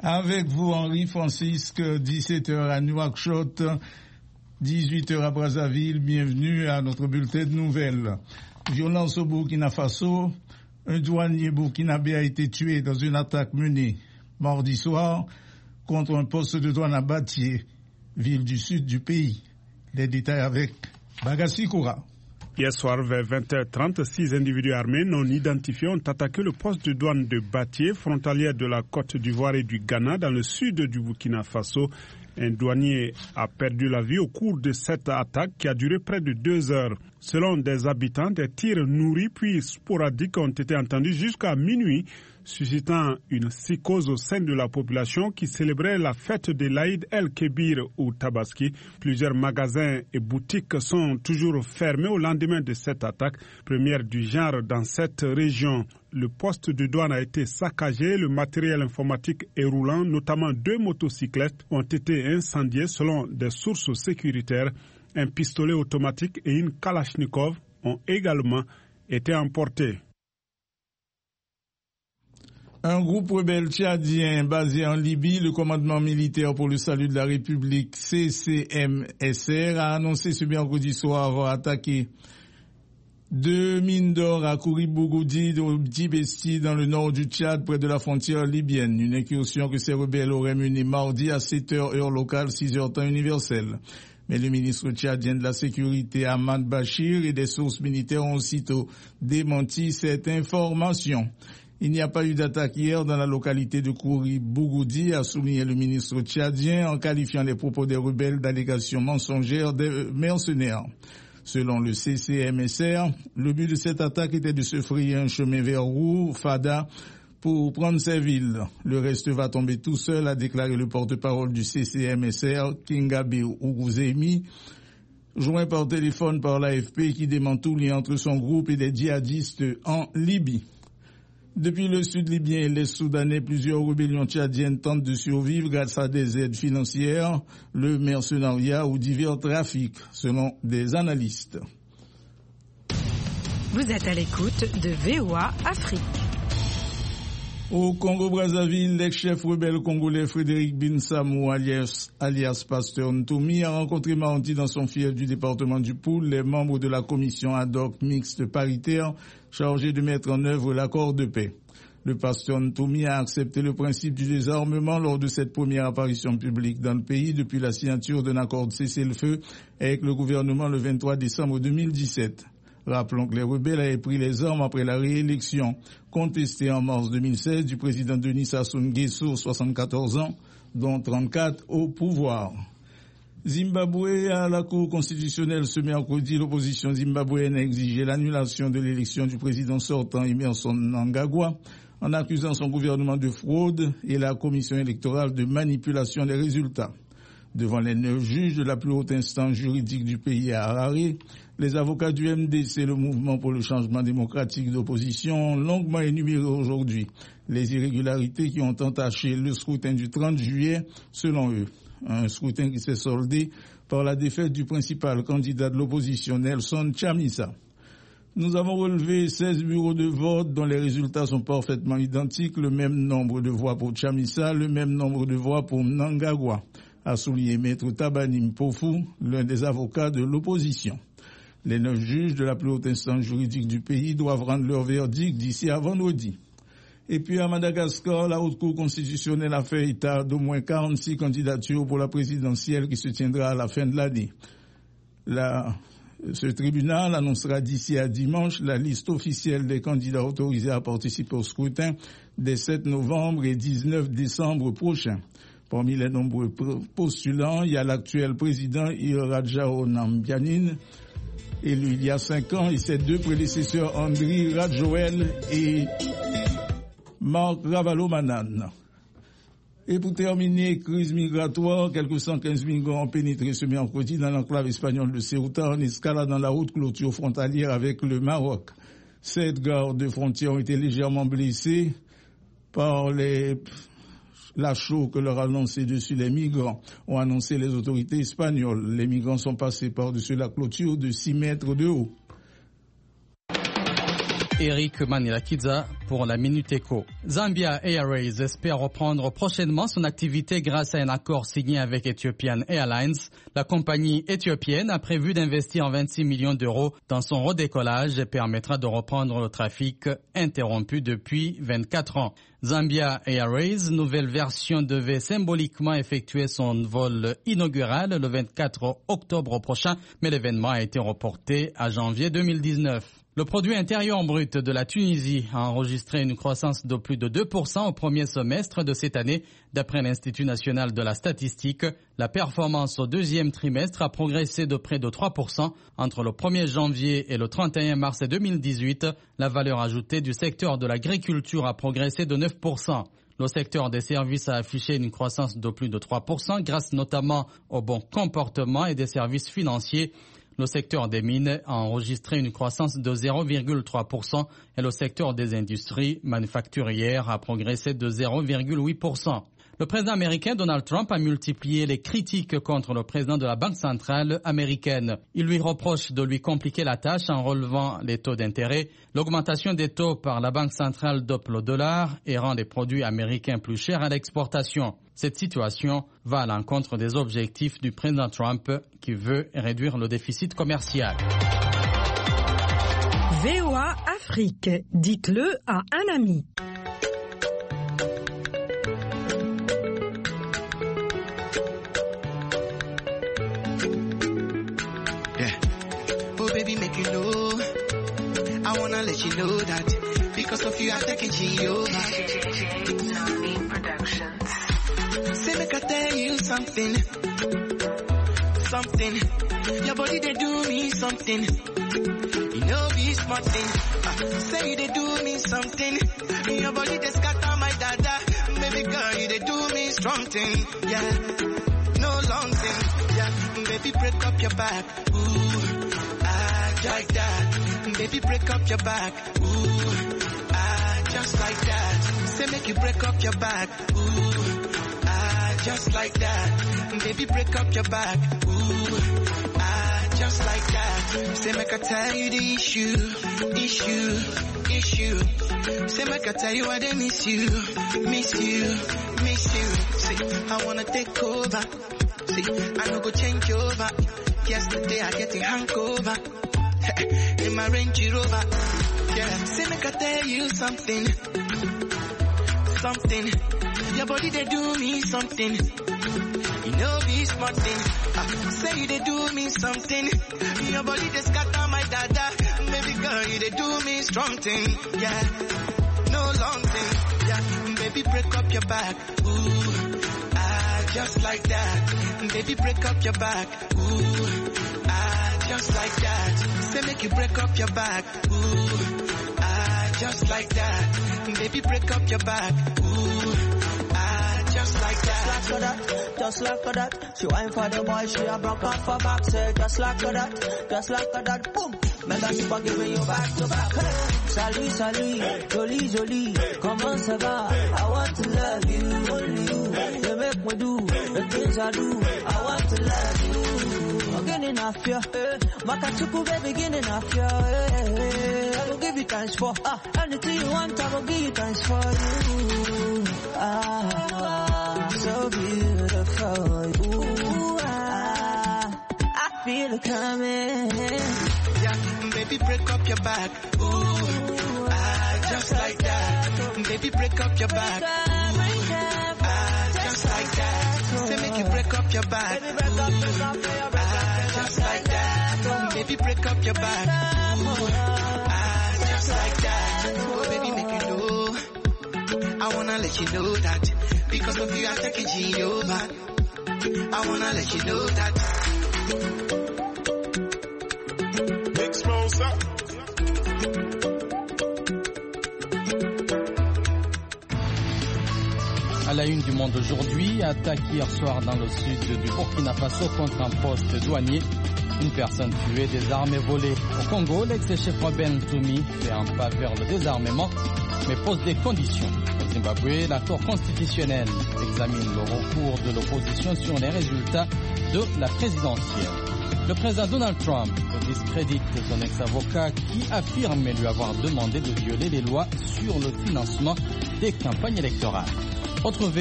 Avec vous, Henri Francisque, 17h à Nouakchott, 18h à Brazzaville. Bienvenue à notre bulletin de nouvelles. Violence au Burkina Faso. Un douanier burkinabé a été tué dans une attaque menée mardi soir contre un poste de douane à Batié, ville du sud du pays. Les détails avec Bagassi Koura. Hier soir, vers 20h30, 6 individus armés non identifiés ont attaqué le poste de douane de Batié, frontalière de la Côte d'Ivoire et du Ghana, dans le sud du Burkina Faso. Un douanier a perdu la vie au cours de cette attaque qui a duré près de 2 heures. Selon des habitants, des tirs nourris puis sporadiques ont été entendus jusqu'à minuit, suscitant une psychose au sein de la population qui célébrait la fête de l'Aïd el-Kébir ou Tabaski. Plusieurs magasins et boutiques sont toujours fermés au lendemain de cette attaque, première du genre dans cette région. Le poste de douane a été saccagé, le matériel informatique est roulant, notamment 2 motocyclettes ont été incendiées selon des sources sécuritaires. Un pistolet automatique et une Kalachnikov ont également été emportés. Un groupe rebelle tchadien basé en Libye, le commandement militaire pour le salut de la République, CCMSR, a annoncé ce mercredi soir avoir attaqué 2 mines d'or à Kouribougoudi, au Djibesti, dans le nord du Tchad, près de la frontière libyenne. Une incursion que ces rebelles auraient menée mardi à 7h heure locale, 6h temps universel. Mais le ministre tchadien de la Sécurité, Ahmad Bachir, et des sources militaires ont aussitôt démenti cette information. Il n'y a pas eu d'attaque hier dans la localité de Kouribougoudi, a souligné le ministre tchadien, en qualifiant les propos des rebelles d'allégations mensongères des mercenaires. Selon le CCMSR, le but de cette attaque était de se frayer un chemin vers Rou, Fada, pour prendre ces villes. Le reste va tomber tout seul, a déclaré le porte-parole du CCMSR, Kingabe Ougouzemi, joint par téléphone par l'AFP qui dément tout lien entre son groupe et des djihadistes en Libye. Depuis le sud libyen et l'est soudanais, plusieurs rébellions tchadiennes tentent de survivre grâce à des aides financières, le mercenariat ou divers trafics, selon des analystes. Vous êtes à l'écoute de VOA Afrique. Au Congo-Brazzaville, l'ex-chef rebelle congolais Frédéric Binsamou, alias Pasteur Ntoumi, a rencontré mardi dans son fief du département du Poul les membres de la commission ad hoc mixte paritaire chargée de mettre en œuvre l'accord de paix. Le pasteur Ntoumi a accepté le principe du désarmement lors de cette première apparition publique dans le pays depuis la signature d'un accord de cessez-le-feu avec le gouvernement le 23 décembre 2017. Rappelons que les rebelles avaient pris les armes après la réélection contestée en mars 2016 du président Denis Sassou Nguesso, 74 ans, dont 34 au pouvoir. Zimbabwe, à la Cour constitutionnelle ce mercredi, l'opposition zimbabwéenne a exigé l'annulation de l'élection du président sortant Emmerson Mnangagwa en accusant son gouvernement de fraude et la commission électorale de manipulation des résultats. Devant les 9 juges de la plus haute instance juridique du pays à Harare, les avocats du MDC, le mouvement pour le changement démocratique d'opposition, ont longuement énuméré aujourd'hui les irrégularités qui ont entaché le scrutin du 30 juillet, selon eux. Un scrutin qui s'est soldé par la défaite du principal candidat de l'opposition, Nelson Chamisa. Nous avons relevé 16 bureaux de vote dont les résultats sont parfaitement identiques, le même nombre de voix pour Chamisa, le même nombre de voix pour Mnangagwa, a souligné Maître Tabani Mpofu, l'un des avocats de l'opposition. Les 9 juges de la plus haute instance juridique du pays doivent rendre leur verdict d'ici à vendredi. Et puis à Madagascar, la Haute Cour constitutionnelle a fait état d'au moins 46 candidatures pour la présidentielle qui se tiendra à la fin de l'année. Ce tribunal annoncera d'ici à dimanche la liste officielle des candidats autorisés à participer au scrutin des 7 novembre et 19 décembre prochains. Parmi les nombreux postulants, il y a l'actuel président Iradjao Nambianine, élu il y a 5 ans, et ses 2 prédécesseurs Andry Radjoel et Marc Ravalomanan. Et pour terminer, crise migratoire, quelques 115 migrants ont pénétré ce mercredi dans l'enclave espagnole de Ceuta en escaladant la haute clôture frontalière avec le Maroc. 7 gardes frontières ont été légèrement blessés par la chaux que leur a lancé dessus les migrants, ont annoncé les autorités espagnoles. Les migrants sont passés par-dessus la clôture de 6 mètres de haut. Eric Manilakiza pour la Minute Éco. Zambia Airways espère reprendre prochainement son activité grâce à un accord signé avec Ethiopian Airlines. La compagnie éthiopienne a prévu d'investir 26 millions d'euros dans son redécollage et permettra de reprendre le trafic interrompu depuis 24 ans. Zambia Airways, nouvelle version, devait symboliquement effectuer son vol inaugural le 24 octobre prochain, mais l'événement a été reporté à janvier 2019. Le produit intérieur brut de la Tunisie a enregistré une croissance de plus de 2% au premier semestre de cette année. D'après l'Institut national de la statistique, la performance au deuxième trimestre a progressé de près de 3%. Entre le 1er janvier et le 31 mars 2018, la valeur ajoutée du secteur de l'agriculture a progressé de 9%. Le secteur des services a affiché une croissance de plus de 3% grâce notamment au bon comportement et des services financiers. Le secteur des mines a enregistré une croissance de 0,3% et le secteur des industries manufacturières a progressé de 0,8%. Le président américain Donald Trump a multiplié les critiques contre le président de la Banque centrale américaine. Il lui reproche de lui compliquer la tâche en relevant les taux d'intérêt. L'augmentation des taux par la Banque centrale dope le dollar et rend les produits américains plus chers à l'exportation. Cette situation va à l'encontre des objectifs du président Trump qui veut réduire le déficit commercial. VOA Afrique, dites-le à un ami. Make you know, I wanna let you know that because of you I'm taking Jehovah. Say make I tell you something, your body they do me something, you know be smart thing, say they do me something, your body they scatter my dada, baby girl you they do me strong thing, yeah, no long thing, yeah, baby break up your back, ooh. Like that, baby break up your back, ooh, just like that, say make you break up your back, ooh, just like that, baby break up your back, ooh, just like that, say make I tell you the issue, say make I tell you I didn't miss you, see, I wanna take over, see, I no go change over, yesterday I get a hangover, in my Range Rover, yeah. Say make I tell you something, your body they do me something, you know be smart thing, say they do me something, your body they scatter my dada, baby girl you they do me strong thing, yeah, no long thing, yeah, baby break up your back, ooh, just like that, baby break up your back, ooh, just like that, say make you break up your back, ooh, just like that, baby break up your back, ooh, just like that. Just like that, she wine for the boy, she a broke off her back, say just like that, boom, make her keep on giving you back to back, hey. Salut, jolie, comment ça va, I want to love you, only you, you make me do, the things I do, I want to love you, beginning of you, Makachuku baby, beginning of you, I will give you thanks for, anything you want, I will give you thanks for you, so beautiful, ooh, I feel it coming, yeah, baby break up your back, ooh, just like that, baby break up your back, ooh, just like that, say make you break up your back, ooh, just like that, baby break up your back, ooh, just like that, oh baby make you know, I wanna let you know that, because of you I'm taking Jehovah, I wanna let you know that. À la une du Monde aujourd'hui, attaque hier soir dans le sud du Burkina Faso contre un poste douanier. Une personne tuée, des armes volées. Au Congo, l'ex-chef rebelle Ntoumi fait un pas vers le désarmement, mais pose des conditions aux Zimbabwe, la Cour constitutionnelle examine le recours de l'opposition sur les résultats de la présidentielle. Le président Donald Trump discrédite son ex-avocat qui affirme lui avoir demandé de violer les lois sur le financement des campagnes électorales. Retrouvez